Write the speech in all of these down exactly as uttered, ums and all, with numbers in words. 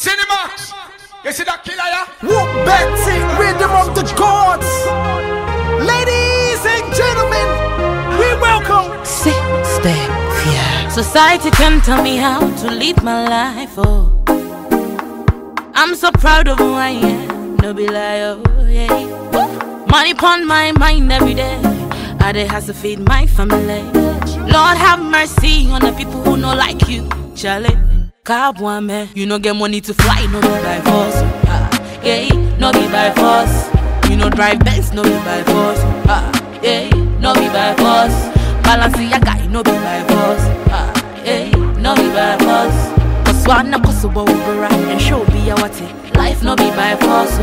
Cinema, you see that killer, yeah? Whoop betting rhythm of the gods. Ladies and gentlemen, we welcome Sit, step, fear. Society can tell me how to live my life, oh. I'm so proud of who I am, no be lie, oh, yeah. Money upon my mind every day, I dey has to feed my family. Lord have mercy on the people who no like you, Charlie. Cabwan man, you no get money to fly, no be by force. Ah, yeah, no be by force. You no drive Benz, no be by force. Ah, yeah, no be by force. Balance your guy, no be by force. Ah, yeah, no be by force. Cause one na kosubo ubera and show be a wati. Life no be by force.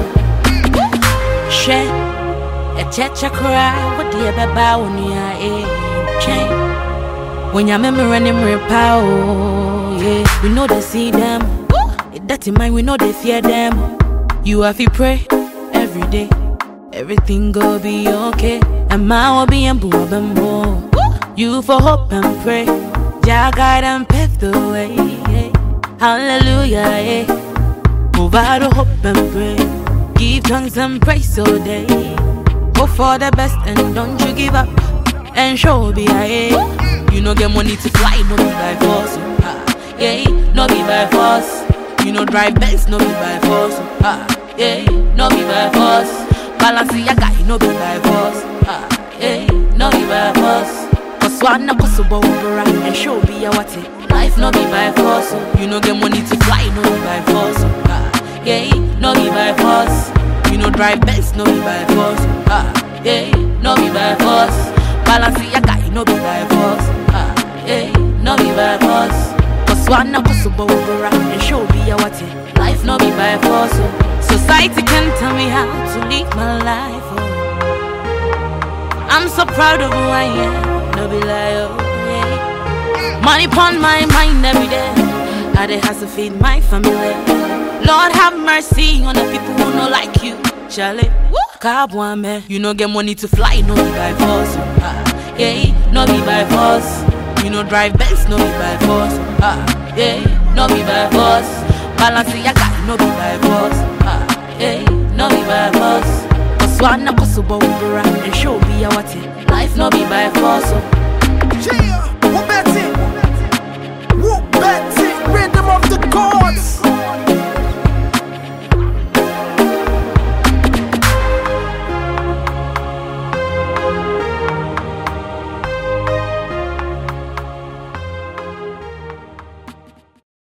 Share a checha cry, what the baba when you are a chain. When your memory name repow, yeah, we know they see them. That in mind, we know they fear them. You have to pray every day, everything go be okay. And my will be and boo. You for hope and pray, Jah guide and pave the way. Yeah. Hallelujah, yeah. Move out of hope and pray, give thanks and praise all day. Hope for the best and don't you give up. And show be a yeah. You no get money to fly, no be by force. Ah, yeah, no be by force. You no drive Benz, no be by force. Ah, yeah, no be by force. Balance your guy, no be by force. Ah, yeah, no be by force. Cause one na kosubo ubera and show be a wati. Life no be by force. You no get money to fly, no be by force. Ah, yeah, no be by force. You no drive Benz, no be by force. Ah, yeah, no be by force. Balance your guy, no be by force. Ah, yeah, no be by force. Cause one na kosubo ubera and show be a wati. Life no be by force. Society can tell me how to live my life. Oh. I'm so proud of who I am, no be lie, oh, yeah. Money upon my mind every day, I dey has to feed my family. Lord have mercy on the people who no like you, Charlie. Cabwan man, you no get money to fly, no be by force. Ah, yeah, no be by force. You no drive Benz, no be by force. Ah, yeah, no be by force. Balance your guy, no be by force. Ah, yeah, no be by force. Cause one na kosubo ubera and show be a wati. Life no be by force. yeah.